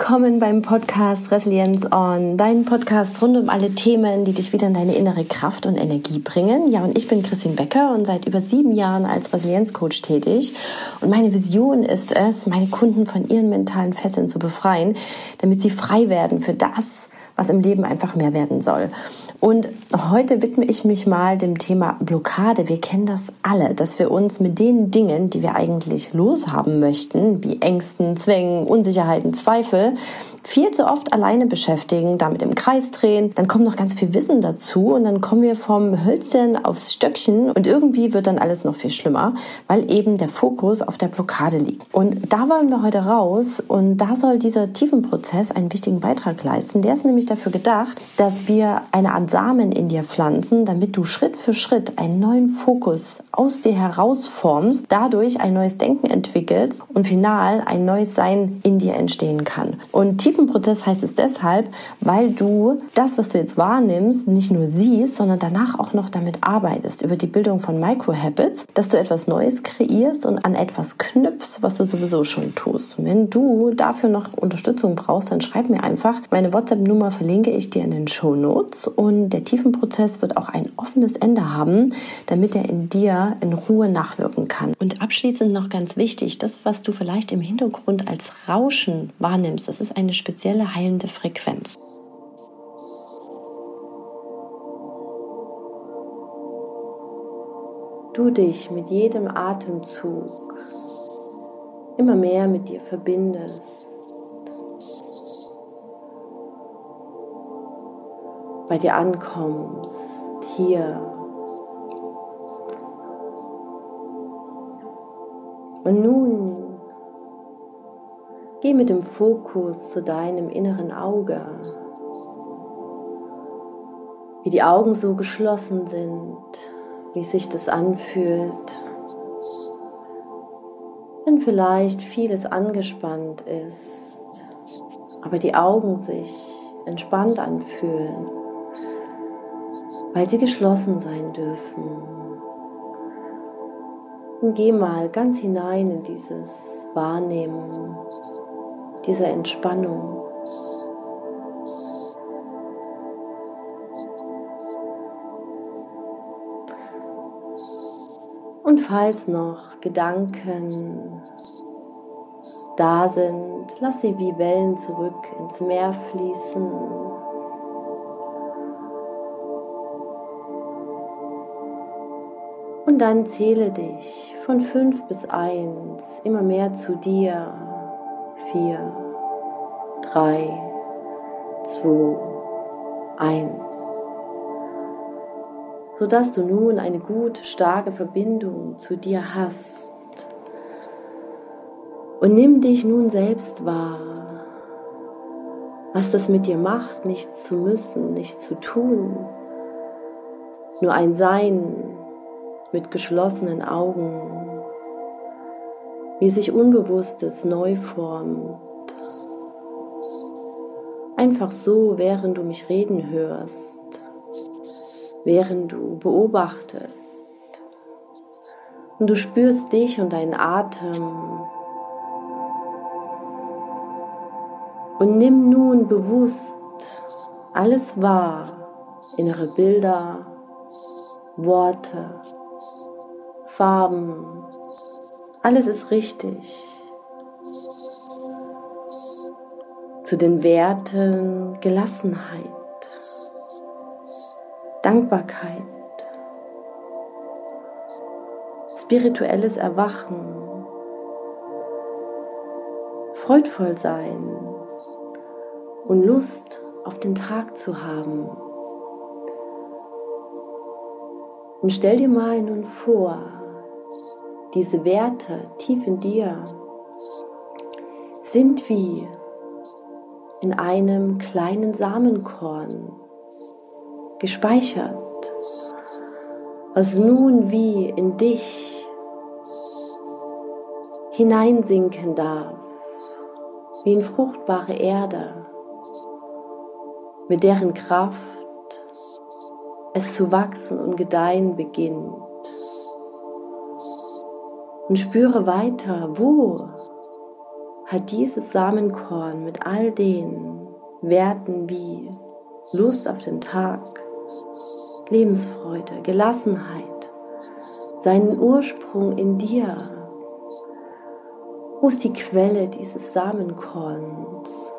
willkommen beim Podcast Resilience On, dein Podcast rund um alle Themen, die dich wieder in deine innere Kraft und Energie bringen. Ja, und ich bin Christine Becker und seit über 7 Jahren als Resilienzcoach tätig. Und meine Vision ist es, meine Kunden von ihren mentalen Fesseln zu befreien, damit sie frei werden für das, was im Leben einfach mehr werden soll. Und heute widme ich mich mal dem Thema Blockade. Wir kennen das alle, dass wir uns mit den Dingen, die wir eigentlich loshaben möchten, wie Ängsten, Zwängen, Unsicherheiten, Zweifel, viel zu oft alleine beschäftigen, damit im Kreis drehen. Dann kommt noch ganz viel Wissen dazu und dann kommen wir vom Hölzchen aufs Stöckchen und irgendwie wird dann alles noch viel schlimmer, weil eben der Fokus auf der Blockade liegt. Und da wollen wir heute raus und da soll dieser Tiefenprozess einen wichtigen Beitrag leisten. Der ist nämlich dafür gedacht, dass wir eine Art Samen in dir pflanzen, damit du Schritt für Schritt einen neuen Fokus aus dir herausformst, dadurch ein neues Denken entwickelst und final ein neues Sein in dir entstehen kann. Und Tiefenprozess heißt es deshalb, weil du das, was du jetzt wahrnimmst, nicht nur siehst, sondern danach auch noch damit arbeitest, über die Bildung von Microhabits, dass du etwas Neues kreierst und an etwas knüpfst, was du sowieso schon tust. Und wenn du dafür noch Unterstützung brauchst, dann schreib mir einfach. Meine WhatsApp-Nummer verlinke ich dir in den Shownotes und der Tiefenprozess wird auch ein offenes Ende haben, damit er in dir in Ruhe nachwirken kann. Und abschließend noch ganz wichtig, das, was du vielleicht im Hintergrund als Rauschen wahrnimmst, das ist eine spezielle heilende Frequenz. Du dich mit jedem Atemzug immer mehr mit dir verbindest. Bei dir ankommst, hier. Und nun geh mit dem Fokus zu deinem inneren Auge. Wie die Augen so geschlossen sind, wie sich das anfühlt. Wenn vielleicht vieles angespannt ist, aber die Augen sich entspannt anfühlen, weil sie geschlossen sein dürfen. Und geh mal ganz hinein in dieses Wahrnehmen, diese Entspannung. Und falls noch Gedanken da sind, lass sie wie Wellen zurück ins Meer fließen. Und dann zähle dich von 5 bis 1 immer mehr zu dir. 4, 3, 2, 1. Sodass du nun eine gute, starke Verbindung zu dir hast. Und nimm dich nun selbst wahr, was das mit dir macht, nichts zu müssen, nichts zu tun. Nur ein Sein mit geschlossenen Augen, wie sich Unbewusstes neu formt. Einfach so, während du mich reden hörst, während du beobachtest. Und du spürst dich und deinen Atem. Und nimm nun bewusst alles wahr, innere Bilder, Worte, Farben, alles ist richtig. Zu den Werten Gelassenheit, Dankbarkeit, spirituelles Erwachen, freudvoll sein und Lust auf den Tag zu haben. Und stell dir mal nun vor, diese Werte tief in dir sind wie in einem kleinen Samenkorn gespeichert, was nun wie in dich hineinsinken darf, wie in fruchtbare Erde, mit deren Kraft es zu wachsen und gedeihen beginnt. Und spüre weiter, wo hat dieses Samenkorn mit all den Werten wie Lust auf den Tag, Lebensfreude, Gelassenheit, seinen Ursprung in dir. Wo ist die Quelle dieses Samenkorns?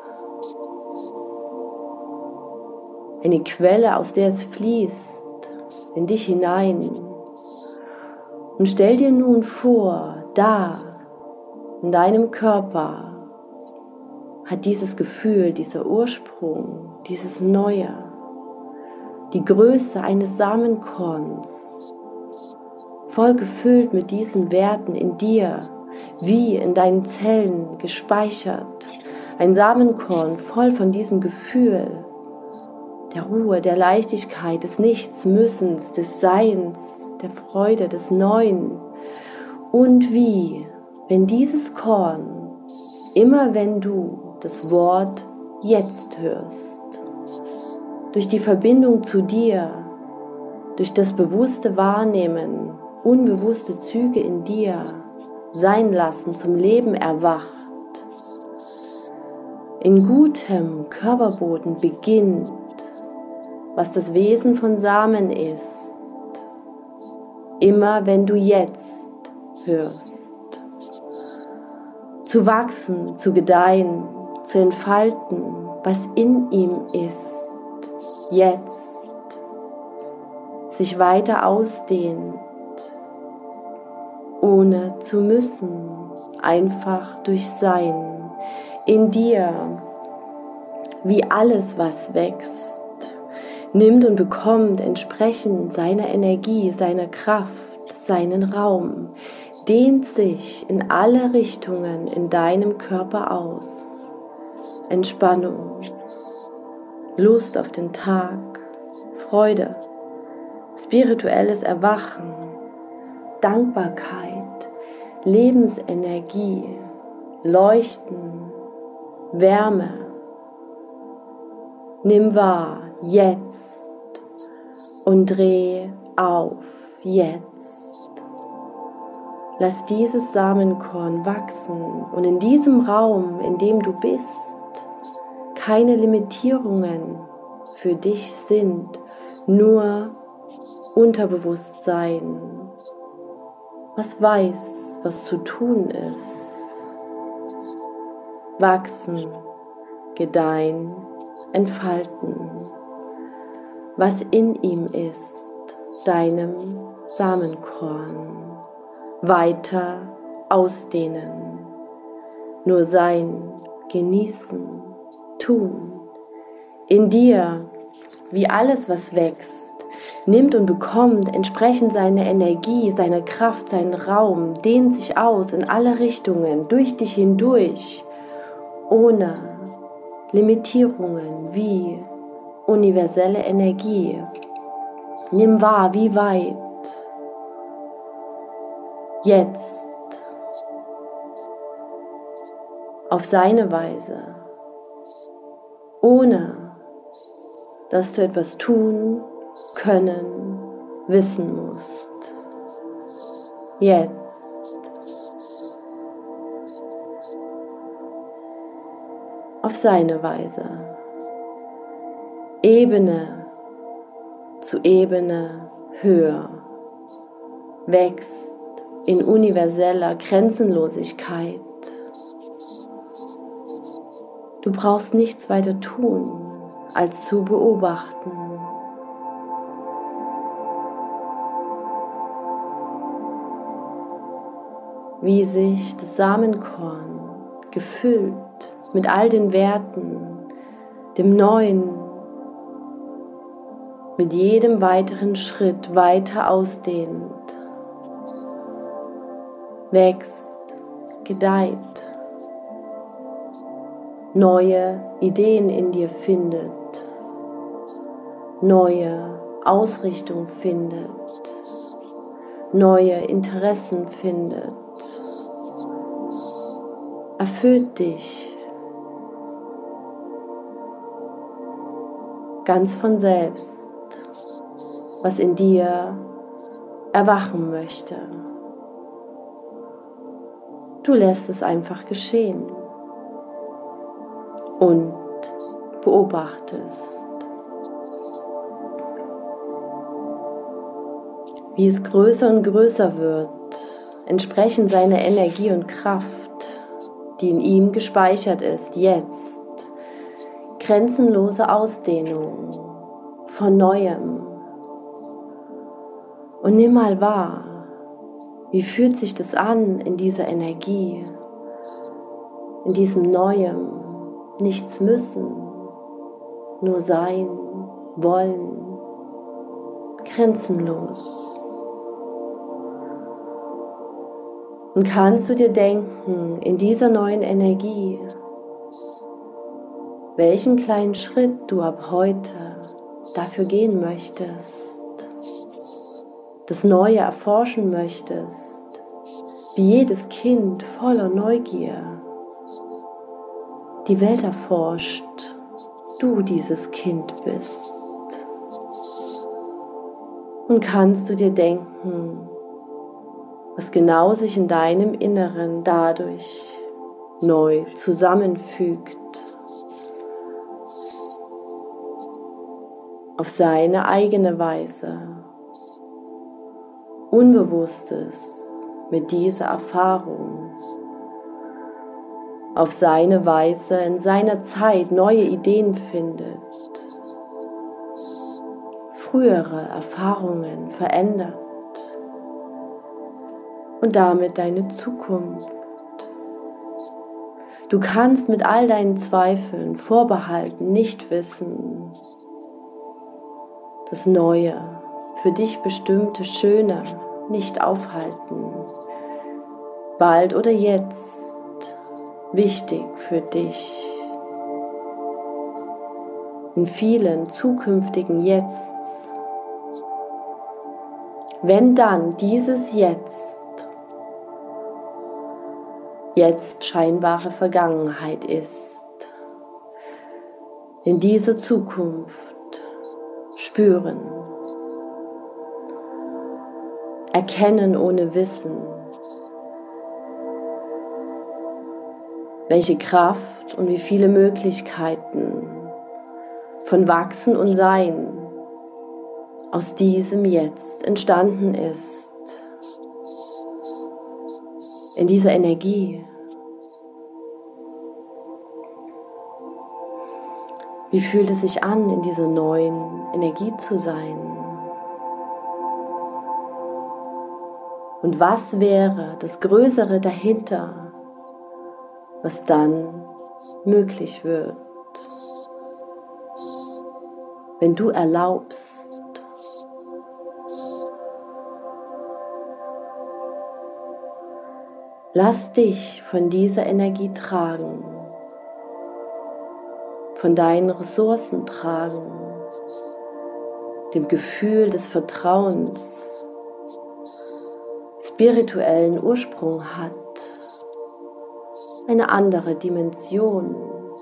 Eine Quelle, aus der es fließt, in dich hinein. Und stell dir nun vor, da, in deinem Körper, hat dieses Gefühl, dieser Ursprung, dieses Neue, die Größe eines Samenkorns, voll gefüllt mit diesen Werten in dir, wie in deinen Zellen gespeichert. Ein Samenkorn voll von diesem Gefühl der Ruhe, der Leichtigkeit, des Nichtsmüssens, des Seins, der Freude, des Neuen. Und wie, wenn dieses Korn, immer wenn du das Wort jetzt hörst, durch die Verbindung zu dir, durch das bewusste Wahrnehmen, unbewusste Züge in dir sein lassen, zum Leben erwacht, in gutem Körperboden beginnt, was das Wesen von Samen ist, immer wenn du jetzt hörst, zu wachsen, zu gedeihen, zu entfalten, was in ihm ist, jetzt, sich weiter ausdehnt, ohne zu müssen, einfach durch Sein, in dir, wie alles, was wächst, nimmt und bekommt entsprechend seiner Energie, seiner Kraft, seinen Raum, dehnt sich in alle Richtungen in deinem Körper aus. Entspannung, Lust auf den Tag, Freude, spirituelles Erwachen, Dankbarkeit, Lebensenergie, Leuchten, Wärme. Nimm wahr, jetzt, und dreh auf, jetzt. Lass dieses Samenkorn wachsen und in diesem Raum, in dem du bist, keine Limitierungen für dich sind, nur Unterbewusstsein, was weiß, was zu tun ist. Wachsen, gedeihen, entfalten, was in ihm ist, deinem Samenkorn, weiter ausdehnen, nur sein, genießen, tun, in dir, wie alles, was wächst, nimmt und bekommt entsprechend seine Energie, seine Kraft, seinen Raum, dehnt sich aus in alle Richtungen, durch dich hindurch, ohne Limitierungen wie universelle Energie. Nimm wahr, wie weit. Jetzt. Auf seine Weise. Ohne, dass du etwas tun, können, wissen musst. Jetzt. Auf seine Weise. Ebene zu Ebene höher. Wächst in universeller Grenzenlosigkeit. Du brauchst nichts weiter tun, als zu beobachten. Wie sich das Samenkorn gefüllt mit all den Werten, dem Neuen, mit jedem weiteren Schritt weiter ausdehnt, wächst, gedeiht, neue Ideen in dir findet, neue Ausrichtung findet, neue Interessen findet, erfüllt dich ganz von selbst, was in dir erwachen möchte. Du lässt es einfach geschehen. und beobachtest, wie es größer und größer wird, entsprechend seiner Energie und Kraft, die in ihm gespeichert ist, jetzt grenzenlose Ausdehnung von Neuem. Und nimm mal wahr, wie fühlt sich das an in dieser Energie, in diesem Neuem, nichts müssen, nur sein, wollen, grenzenlos. Und kannst du dir denken, in dieser neuen Energie, welchen kleinen Schritt du ab heute dafür gehen möchtest, das Neue erforschen möchtest, wie jedes Kind voller Neugier die Welt erforscht, du dieses Kind bist. Und kannst du dir denken, was genau sich in deinem Inneren dadurch neu zusammenfügt, auf seine eigene Weise, Unbewusstes mit dieser Erfahrung, auf seine Weise in seiner Zeit neue Ideen findet, frühere Erfahrungen verändert und damit deine Zukunft. Du kannst mit all deinen Zweifeln, Vorbehalten, Nichtwissen das Neue, für dich bestimmte Schöne nicht aufhalten. Bald oder jetzt wichtig für dich. In vielen zukünftigen Jetzt. Wenn dann dieses Jetzt scheinbare Vergangenheit ist, in dieser Zukunft spüren, erkennen ohne Wissen, welche Kraft und wie viele Möglichkeiten von Wachsen und Sein aus diesem Jetzt entstanden ist. In dieser Energie. Wie fühlt es sich an, in dieser neuen Energie zu sein? Und was wäre das Größere dahinter, was dann möglich wird, wenn du erlaubst, lass dich von dieser Energie tragen, von deinen Ressourcen tragen, dem Gefühl des Vertrauens, spirituellen Ursprung hat, eine andere Dimension,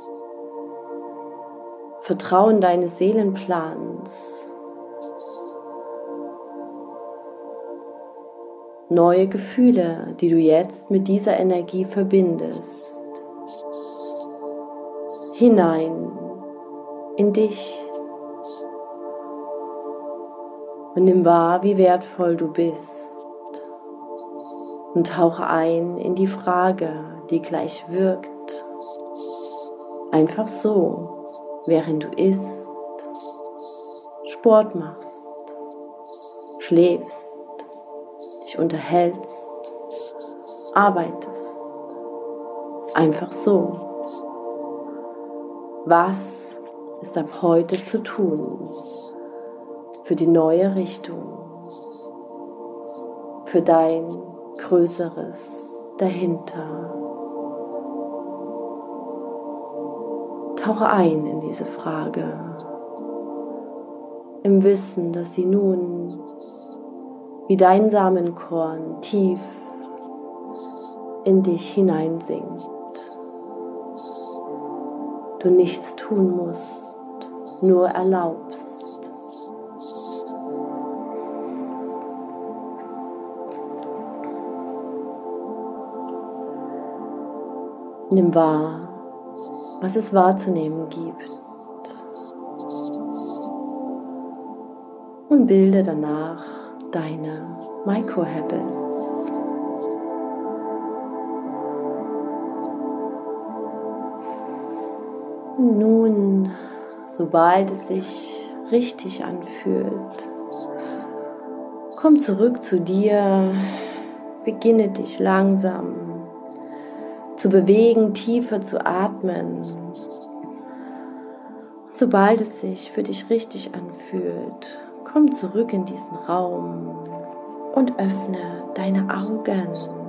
Vertrauen deines Seelenplans, neue Gefühle, die du jetzt mit dieser Energie verbindest. Hinein in dich und nimm wahr, wie wertvoll du bist und tauche ein in die Frage, die gleich wirkt, einfach so, während du isst, Sport machst, schläfst, dich unterhältst, arbeitest, einfach so. Was ist ab heute zu tun für die neue Richtung, für dein Größeres dahinter? Tauche ein in diese Frage, im Wissen, dass sie nun wie dein Samenkorn tief in dich hineinsinkt. Du nichts tun musst, nur erlaubst. Nimm wahr, was es wahrzunehmen gibt. Und bilde danach deine Micro-Habits. Nun, sobald es sich richtig anfühlt, komm zurück zu dir, beginne dich langsam zu bewegen, tiefer zu atmen. Sobald es sich für dich richtig anfühlt, komm zurück in diesen Raum und öffne deine Augen.